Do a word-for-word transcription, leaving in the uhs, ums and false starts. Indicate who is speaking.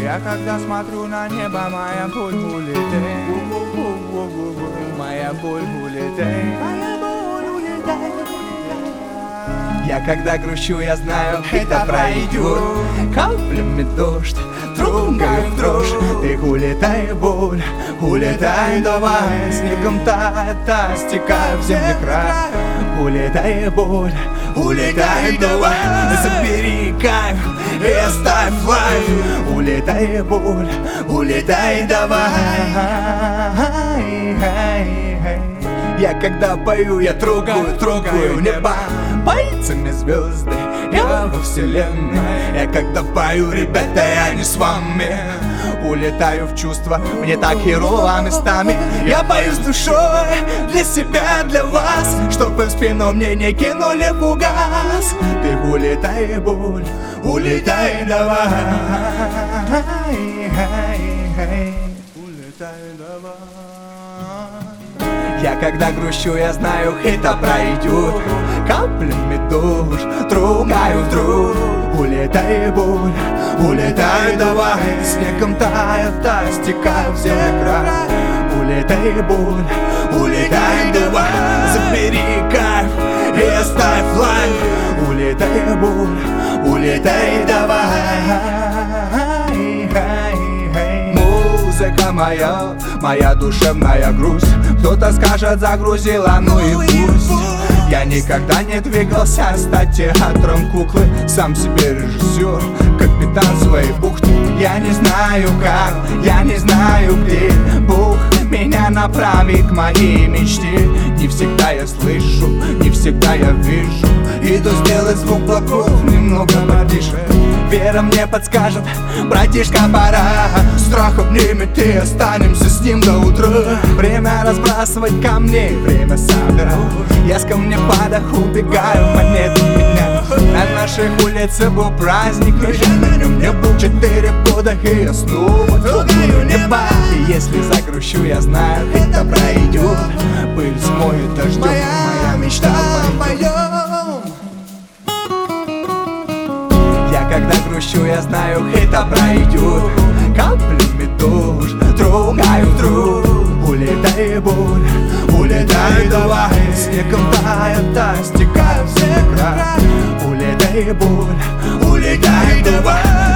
Speaker 1: Я когда смотрю на небо, моя боль улетает. Моя боль улетает. Моя боль улетает. Я когда грущу, я знаю, это пройдет. Каплями дождь, трогаю в дрожь. Ты улетай, боль, улетай, давай. Снегом тает, та стекай в земле край. Улетай, боль, улетай, давай. Забери кайф и оставь лайф. Улетай, боль, улетай, давай. Я когда пою, я трогаю, трогаю небо пальцами звезды, я во вселенной. Я когда пою, ребята, я не с вами. Улетаю в чувства, мне так херово местами. Я пою с душой, для себя, для вас, чтоб вы в спину мне не кинули фугас. Ты улетай, боль, улетай, давай. Улетай, давай. Я когда грущу, я знаю, это пройдет. Каплями дождь, трогаю вдруг. Улетай, боль, улетай, давай. Снегом тает, та стекай в землю край. Улетай, боль, улетай, давай. Забери кайф и оставь лайф. Улетай, боль, улетай, давай. Музыка моя, моя душевная грусть. Кто-то скажет, загрузила, ну и пусть. Я никогда не двигался стать театром куклы. Сам себе режиссер, капитан своей бухты. Я не знаю как, я не знаю где Бог меня направит к моей мечте. Не всегда я слышу, не всегда я вижу. Иду сделать звук блоков, немного потише. Вера мне подскажет, братишка, пора. Страх обнимет и останемся с ним до утра. Время разбрасывать камни, время собирать. Я с камня падах убегаю, монеты меня. На нашей улице был праздник, и на нем не был четыре года. И я снова трогаю небо. И если загрущу, я знаю, это пройдет. Пыль смоет дождем, моя мечта пойдет. Я когда грущу, я знаю, это пройдет. Каплями дождь, трогаю вдруг. Улетай, боль, улетай, давай. Снегом тает, та стекай в землю край. Улетай, боль, улетай, давай.